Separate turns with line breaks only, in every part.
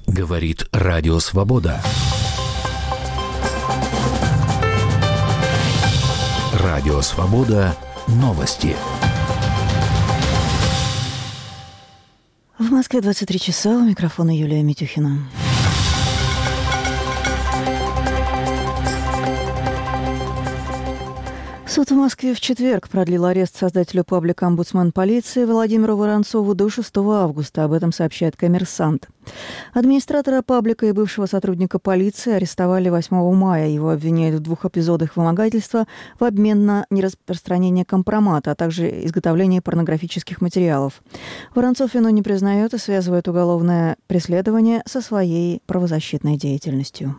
Говорит Радио Свобода. Радио Свобода. Новости.
В Москве 23 часа. У микрофона Юлия Митюхина. Суд в Москве в четверг продлил арест создателю паблика «Омбудсмен полиции» Владимиру Воронцову до 6 августа. Об этом сообщает «Коммерсант». Администратора паблика и бывшего сотрудника полиции арестовали 8 мая. Его обвиняют в 2 эпизодах вымогательства в обмен на нераспространение компромата, а также изготовление порнографических материалов. Воронцов вину не признает и связывает уголовное преследование со своей правозащитной деятельностью.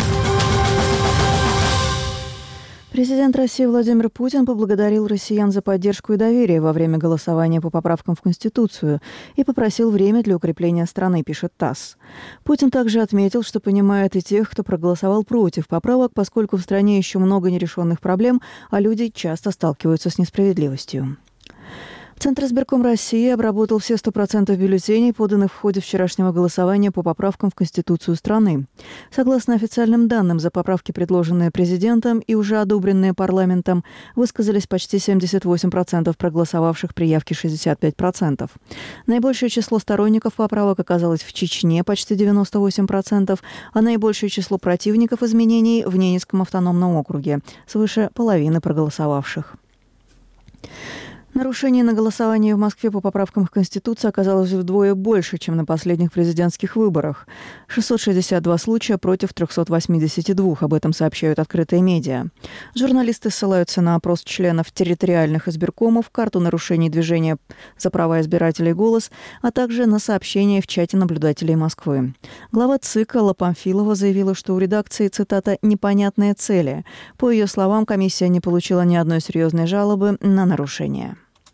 Президент России Владимир Путин поблагодарил россиян за поддержку и доверие во время голосования по поправкам в Конституцию и попросил время для укрепления страны, пишет ТАСС. Путин также отметил, что понимает и тех, кто проголосовал против поправок, поскольку в стране еще много нерешенных проблем, а люди часто сталкиваются с несправедливостью. Центр избирком России обработал все 100% бюллетеней, поданных в ходе вчерашнего голосования по поправкам в Конституцию страны. Согласно официальным данным, за поправки, предложенные президентом и уже одобренные парламентом, высказались почти 78% проголосовавших при явке 65%. Наибольшее число сторонников поправок оказалось в Чечне, почти 98%, а наибольшее число противников изменений в Ненецком автономном округе, свыше половины проголосовавших. Нарушений на голосовании в Москве по поправкам в Конституцию оказалось вдвое больше, чем на последних президентских выборах. 662 случая против 382, об этом сообщают открытые медиа. Журналисты ссылаются на опрос членов территориальных избиркомов, карту нарушений движения за права избирателей «Голос», а также на сообщения в чате наблюдателей Москвы. Глава ЦИК Алла Памфилова заявила, что у редакции, цитата, «непонятные цели». По ее словам, комиссия не получила ни одной серьезной жалобы на нарушение.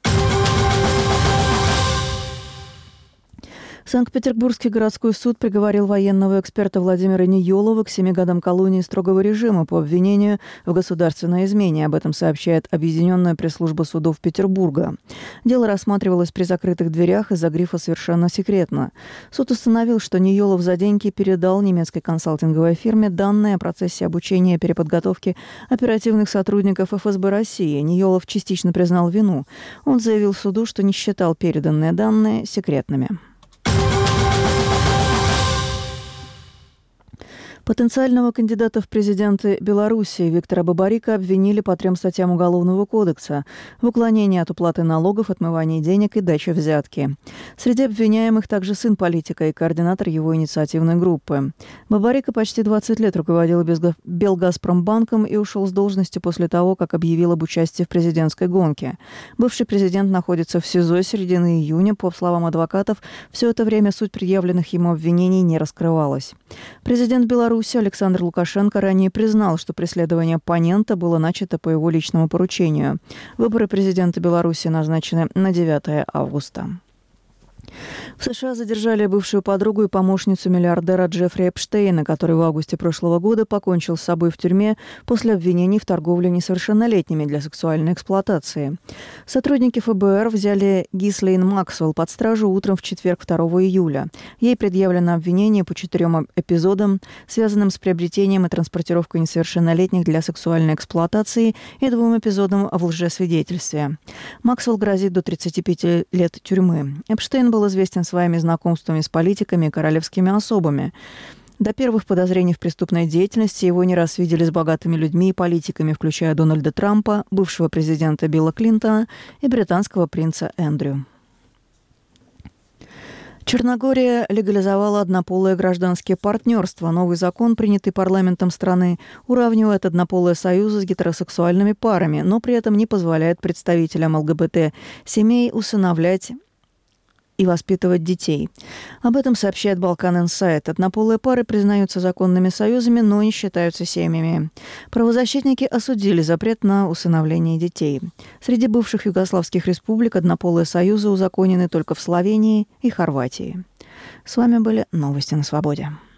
Санкт-Петербургский городской суд приговорил военного эксперта Владимира Ниелова к 7 годам колонии строгого режима по обвинению в государственной измене. Об этом сообщает Объединенная пресс-служба судов Петербурга. Дело рассматривалось при закрытых дверях из-за грифа «Совершенно секретно». Суд установил, что Ниелов за деньги передал немецкой консалтинговой фирме данные о процессе обучения и переподготовки оперативных сотрудников ФСБ России. Ниелов частично признал вину. Он заявил суду, что не считал переданные данные секретными. Потенциального кандидата в президенты Белоруссии Виктора Бабарико обвинили по 3 статьям Уголовного кодекса в уклонении от уплаты налогов, отмывании денег и даче взятки. Среди обвиняемых также сын политика и координатор его инициативной группы. Бабарико почти 20 лет руководил Белгазпромбанком и ушел с должности после того, как объявил об участии в президентской гонке. Бывший президент находится в СИЗО с середины июня. По словам адвокатов, все это время суть предъявленных ему обвинений не раскрывалась. Президент Беларуси Александр Лукашенко ранее признал, что преследование оппонента было начато по его личному поручению. Выборы президента Беларуси назначены на 9 августа. В США задержали бывшую подругу и помощницу миллиардера Джеффри Эпштейна, который в августе прошлого года покончил с собой в тюрьме после обвинений в торговле несовершеннолетними для сексуальной эксплуатации. Сотрудники ФБР взяли Гислейн Максвелл под стражу утром в четверг 2 июля. Ей предъявлено обвинение по 4 эпизодам, связанным с приобретением и транспортировкой несовершеннолетних для сексуальной эксплуатации, и 2 эпизодам в лжесвидетельстве. Максвелл грозит до 35 лет тюрьмы. Эпштейн был известен своими знакомствами с политиками и королевскими особами. До первых подозрений в преступной деятельности его не раз видели с богатыми людьми и политиками, включая Дональда Трампа, бывшего президента Билла Клинтона и британского принца Эндрю. Черногория легализовала однополые гражданские партнерства. Новый закон, принятый парламентом страны, уравнивает однополые союзы с гетеросексуальными парами, но при этом не позволяет представителям ЛГБТ-семей усыновлять и воспитывать детей. Об этом сообщает Балкан Инсайт. Однополые пары признаются законными союзами, но не считаются семьями. Правозащитники осудили запрет на усыновление детей. Среди бывших югославских республик однополые союзы узаконены только в Словении и Хорватии. С вами были новости на Свободе.